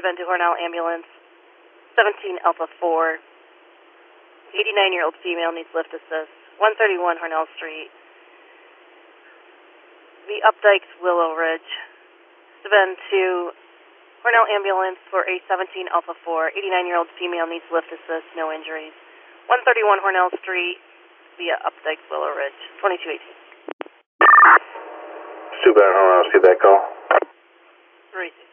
Savannah to Hornell ambulance, 17 Alpha 4. 89-year-old female needs lift assist, 131 Hornell Street. The Updike's Willow Ridge. Savannah to Hornell ambulance for a 17 Alpha 4. 89-year-old female needs lift assist, no injuries. 131 Hornell Street via Updike's Willow Ridge, 2218. Savannah, Hornell, see that call? 3-0.